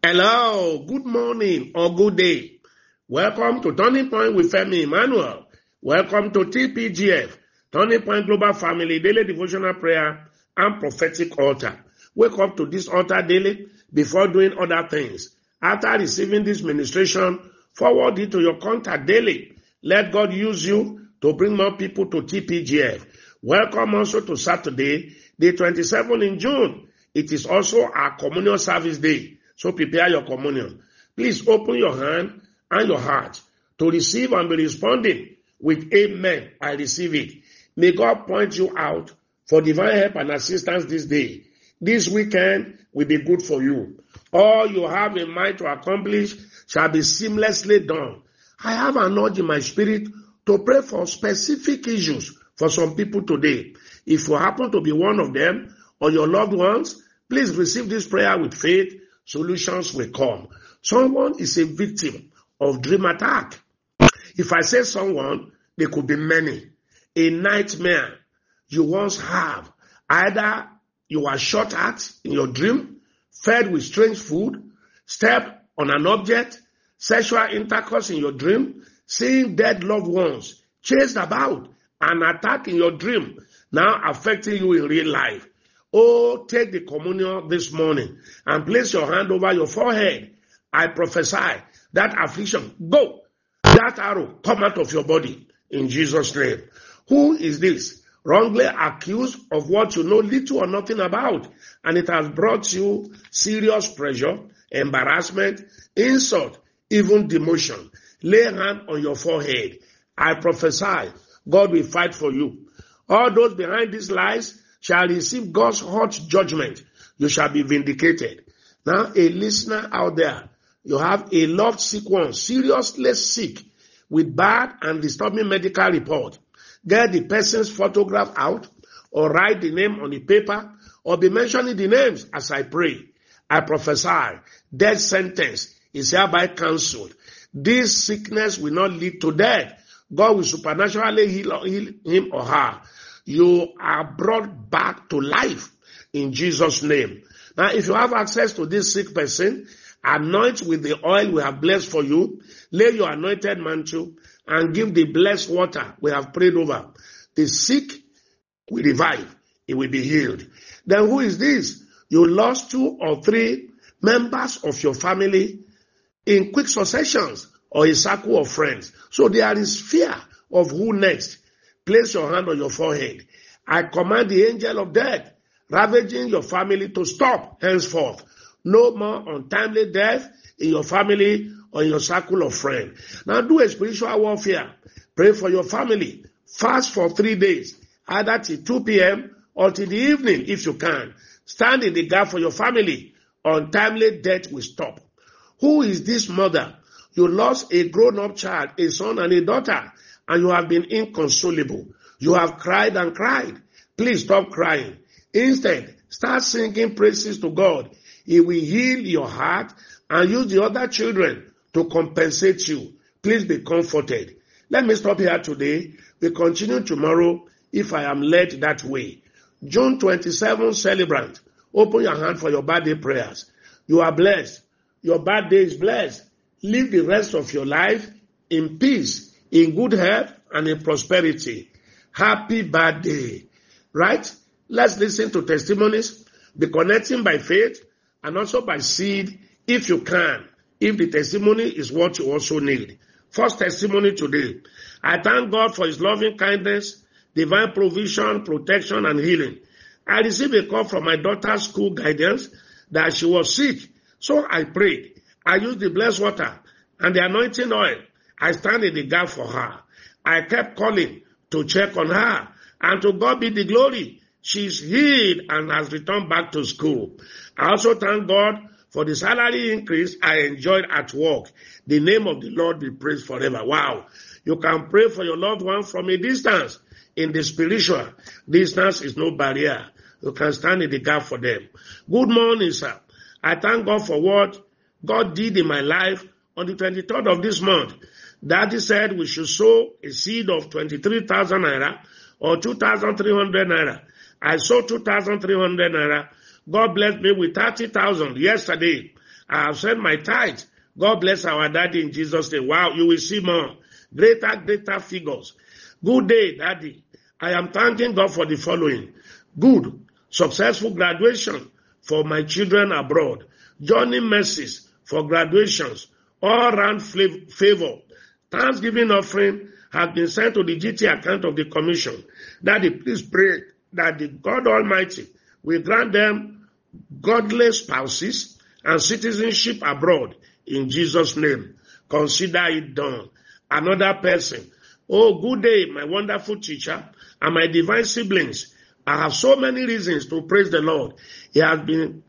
Hello, good morning or good day. Welcome to Turning Point with Femi Emmanuel. Welcome to TPGF, Turning Point Global Family Daily Devotional Prayer and Prophetic Altar. Wake up to this altar daily before doing other things. After receiving this ministration, forward it to your contact daily. Let God use you to bring more people to TPGF. Welcome also to Saturday, the 27th in June. It is also our communion service day. So prepare your communion. Please open your hand and your heart to receive and be responding with amen. I receive it. May God point you out for divine help and assistance this day. This weekend will be good for you. All you have in mind to accomplish shall be seamlessly done. I have an urge in my spirit to pray for specific issues for some people today. If you happen to be one of them or your loved ones, please receive this prayer with faith. Solutions will come. Someone is a victim of dream attack. If I say someone, there could be many. A nightmare you once have. Either you are shot at in your dream, fed with strange food, stepped on an object, sexual intercourse in your dream, seeing dead loved ones, chased about, an attack in your dream, now affecting you in real life. Oh, take the communion this morning and place your hand over your forehead. I prophesy that affliction, go. That arrow, come out of your body in Jesus' name. Who is this? Wrongly accused of what you know little or nothing about, and it has brought you serious pressure, embarrassment, insult, even demotion. Lay a hand on your forehead. I prophesy, God will fight for you. All those behind these lies shall receive God's hot judgment. You shall be vindicated. Now, a listener out there, you have a loved sick one, seriously sick, with bad and disturbing medical report. Get the person's photograph out, or write the name on the paper, or be mentioning the names as I pray. I prophesy, death sentence is hereby cancelled. This sickness will not lead to death. God will supernaturally heal him or her. You are brought back to life in Jesus' name. Now, if you have access to this sick person, anoint with the oil we have blessed for you, lay your anointed mantle, and give the blessed water we have prayed over. The sick will revive. It will be healed. Then who is this? You lost 2 or 3 members of your family in quick successions or a circle of friends. So there is fear of who next. Place your hand on your forehead. I command the angel of death ravaging your family to stop henceforth. No more untimely death in your family or in your circle of friends. Now do a spiritual warfare. Pray for your family. Fast for 3 days, either till 2 p.m. or till the evening if you can. Stand in the gap for your family. Untimely death will stop. Who is this mother? You lost a grown-up child, a son and a daughter, and you have been inconsolable. You have cried and cried. Please stop crying. Instead, start singing praises to God. He will heal your heart and use the other children to compensate you. Please be comforted. Let me stop here today. We continue tomorrow if I am led that way. June 27th, celebrant. Open your hand for your birthday prayers. You are blessed. Your birthday is blessed. Live the rest of your life in peace, in good health, and in prosperity. Happy birthday. Right? Let's listen to testimonies. Be connecting by faith and also by seed if you can. If the testimony is what you also need. First testimony today. I thank God for his loving kindness, divine provision, protection, and healing. I received a call from my daughter's school guidance that she was sick. So I prayed. I used the blessed water and the anointing oil. I stand in the gap for her. I kept calling to check on her. And to God be the glory. She's healed and has returned back to school. I also thank God for the salary increase I enjoyed at work. The name of the Lord be praised forever. Wow. You can pray for your loved one from a distance. In the spiritual, distance is no barrier. You can stand in the gap for them. Good morning, sir. I thank God for what God did in my life on the 23rd of this month. Daddy said we should sow a seed of 23,000 naira or 2,300 naira. I sowed 2,300 naira. God blessed me with 30,000 yesterday. I have sent my tithe. God bless our daddy in Jesus' name. Wow, you will see more. Greater figures. Good day, Daddy. I am thanking God for the following. Good, successful graduation for my children abroad. Journey mercies for graduations. All round favor. Thanksgiving offering has been sent to the GT account of the commission. Daddy, please pray that the God Almighty will grant them godly spouses and citizenship abroad in Jesus' name. Consider it done. Another person. Oh, good day, my wonderful teacher and my divine siblings. I have so many reasons to praise the Lord. He has been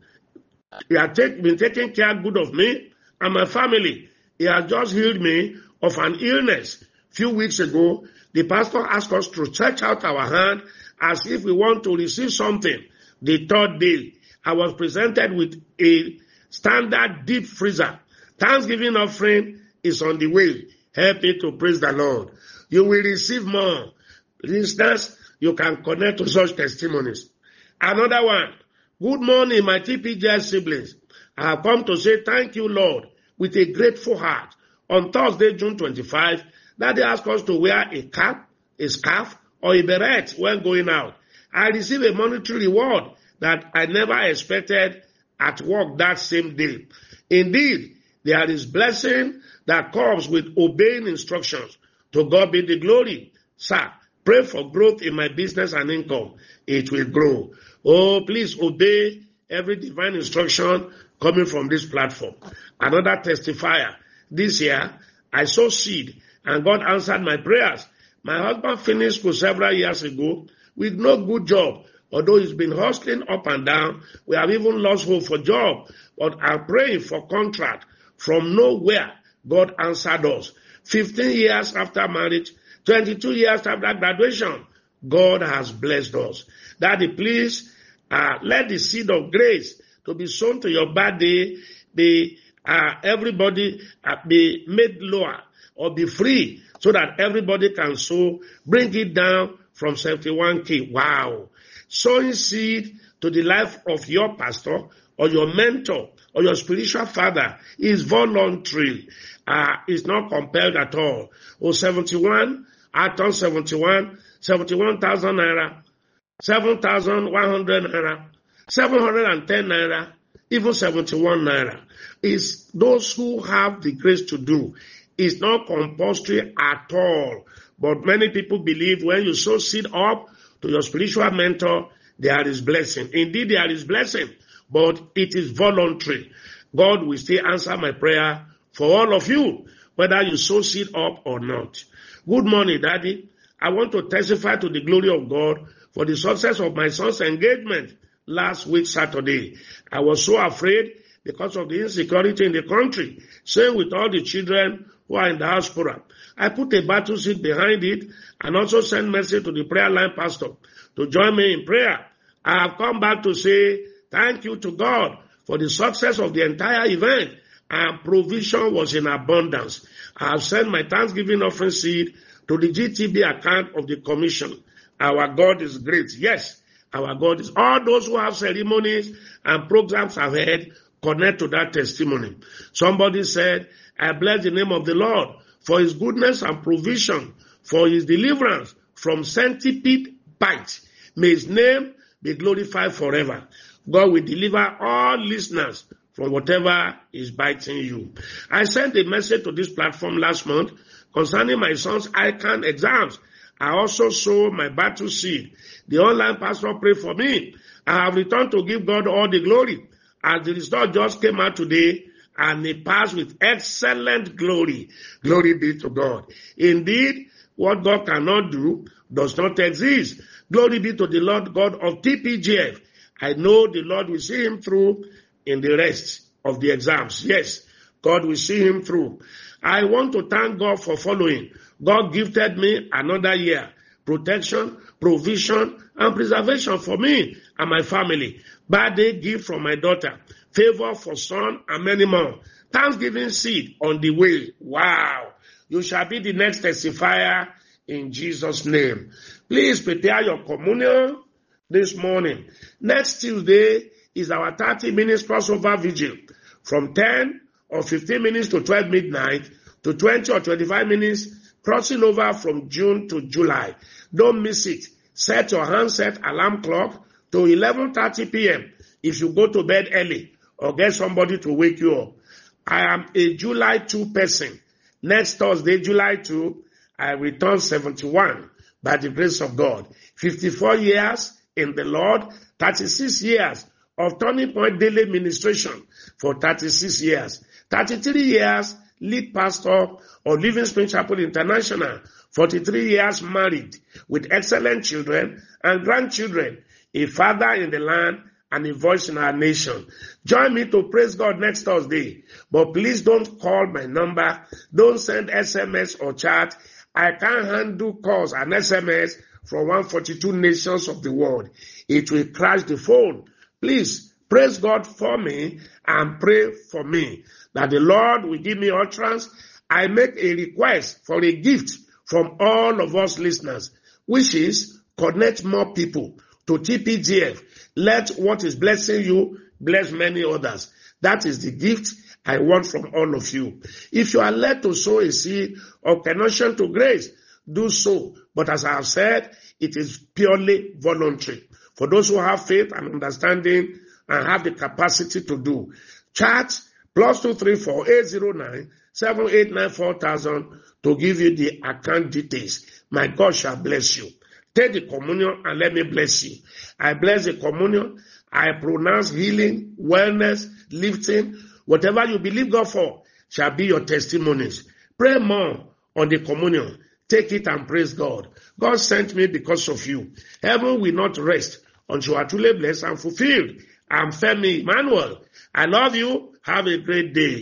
taking care good of me and my family. He has just healed me of an illness. Few weeks ago, the pastor asked us to stretch out our hand as if we want to receive something. The third day, I was presented with a standard deep freezer. Thanksgiving offering is on the way. Help me to praise the Lord. You will receive more. For instance, you can connect to such testimonies. Another one. Good morning, my TPGI siblings. I have come to say thank you, Lord, with a grateful heart. On Thursday, June 25, Daddy asked us to wear a cap, a scarf, or a beret when going out. I received a monetary reward that I never expected at work that same day. Indeed, there is blessing that comes with obeying instructions. To God be the glory. Sir, pray for growth in my business and income. It will grow. Oh, please obey every divine instruction coming from this platform. Another testifier. This year, I sowed seed and God answered my prayers. My husband finished school several years ago with no good job. Although he's been hustling up and down, we have even lost hope for job. But I'm praying for contract. From nowhere, God answered us. 15 years after marriage, 22 years after graduation, God has blessed us. Daddy, please let the seed of grace to be sown to your body be everybody be made lower or be free so that everybody can sow. Bring it down from 71K. Wow. Sowing seed to the life of your pastor or your mentor or your spiritual father is voluntary. It's not compelled at all. 71, I turned 71, 71,000 naira, 7,100 naira, 710 naira, even 71 naira. It's those who have the grace to do. It's not compulsory at all. But many people believe when you sow seed up to your spiritual mentor, there is blessing. Indeed, there is blessing, but it is voluntary. God will still answer my prayer for all of you, whether you sow seed up or not. Good morning, Daddy. I want to testify to the glory of God for the success of my son's engagement last week, Saturday. I was so afraid because of the insecurity in the country, same with all the children who are in the diaspora. I put a battle seat behind it and also sent message to the prayer line pastor to join me in prayer. I have come back to say thank you to God for the success of the entire event, and provision was in abundance. I have sent my Thanksgiving offering seed to the GTB account of the commission. Our God is great. Yes, our God is. All those who have ceremonies and programs ahead, connect to that testimony. Somebody said, I bless the name of the Lord for his goodness and provision, for his deliverance from centipede bite. May his name be glorified forever. God will deliver all listeners from whatever is biting you. I sent a message to this platform last month concerning my son's ICANN exams. I also sowed my battle seed. The online pastor prayed for me. I have returned to give God all the glory, as the result just came out today, and he passed with excellent glory. Glory be to God. Indeed, what God cannot do does not exist. Glory be to the Lord God of TPGF. I know the Lord will see him through in the rest of the exams. Yes, God will see him through. I want to thank God for following. God gifted me another year. Protection, provision, and preservation for me and my family. Birthday gift from my daughter. Favor for son and many more. Thanksgiving seed on the way. Wow. You shall be the next testifier in Jesus' name. Please prepare your communion this morning. Next Tuesday is our 30 minutes crossover vigil. from 10 or 15 minutes to 12 midnight to 20 or 25 minutes, crossing over from June to July. Don't miss it. Set your handset alarm clock to 11:30 p.m. if you go to bed early or get somebody to wake you up. I am a July 2 person. Next Thursday, July 2, I return 71 by the grace of God. 54 years in the Lord, 36 years of Turning Point Daily Ministration for 36 years. 33 years lead pastor of Living Spring Chapel International. 43 years married with excellent children and grandchildren. A father in the land and a voice in our nation. Join me to praise God next Thursday. But please don't call my number. Don't send SMS or chat. I can't handle calls and SMS from 142 nations of the world. It will crash the phone. Please praise God for me and pray for me that the Lord will give me utterance. I make a request for a gift from all of us listeners, which is connect more people to TPGF. Let what is blessing you bless many others. That is the gift I want from all of you. If you are led to sow a seed of connection to grace, do so. But as I have said, it is purely voluntary. For those who have faith and understanding and have the capacity to do. Chat +234 809 789 4000 to give you the account details. My God shall bless you. Take the communion and let me bless you. I bless the communion. I pronounce healing, wellness, lifting. Whatever you believe God for shall be your testimonies. Pray more on the communion. Take it and praise God. God sent me because of you. Heaven will not rest until you are truly blessed and fulfilled. I'm Femi Emmanuel. I love you. Have a great day.